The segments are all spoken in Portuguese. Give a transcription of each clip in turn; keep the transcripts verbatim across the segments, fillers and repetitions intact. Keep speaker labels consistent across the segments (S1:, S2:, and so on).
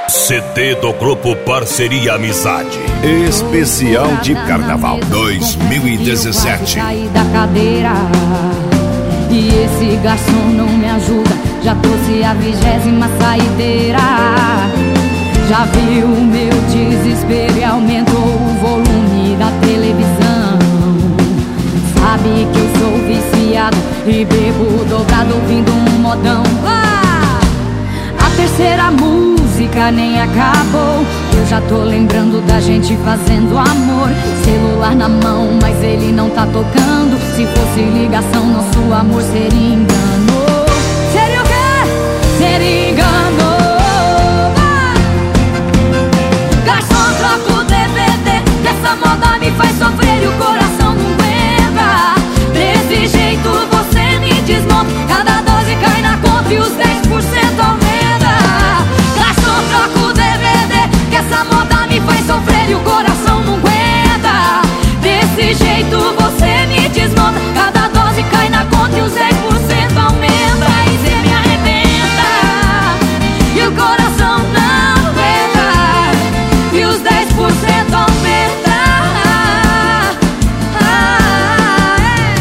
S1: C D do grupo Parceria Amizade.
S2: Especial de Carnaval dois mil e dezessete.
S3: Saí da cadeira e esse garçom não me ajuda. Já trouxe a vigésima saideira. Já viu o meu desespero e aumentou o volume da televisão. Sabe que eu sou viciado e bebo dobrado ouvindo um modão. Ah! A terceira música nem acabou. Eu já tô lembrando da gente fazendo amor. Celular na mão, mas ele não tá tocando. Se fosse ligação, nosso amor seria engano. Seria o quê? Seria engano. Ah! Garçom, troca o D V D, que essa moda me faz sofrer e o coração não aguenta. Desse jeito você me desmonta. Cada dose cai na conta e os dez por cento aumenta. Garçom, troca o D V D, que essa moda me faz sofrer e o coração não aguenta. Desse jeito você me desmonta. Cada dose cai na conta e os dez por cento aumenta. E cê me arrebenta e o coração não aguenta. E os dez por cento aumenta. Ah, é.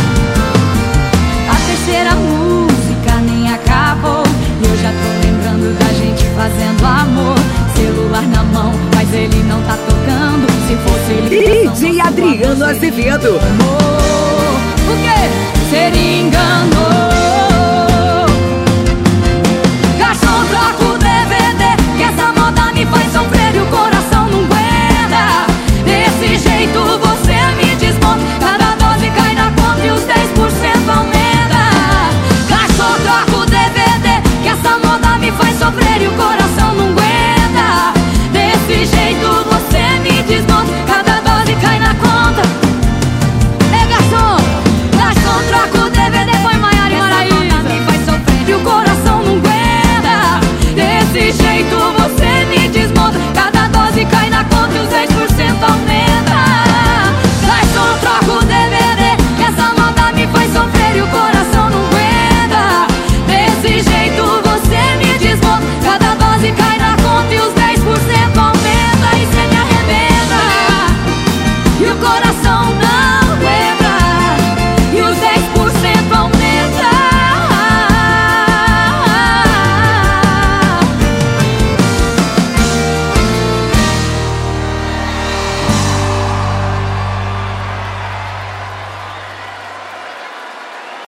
S3: A terceira música nem acabou. Eu já tô lembrando da gente fazendo amor. Celular na mão, mas ele não tá tocando. Se fosse ligação,
S4: D J Adriano Azevedo.
S3: o quê? Seria engano.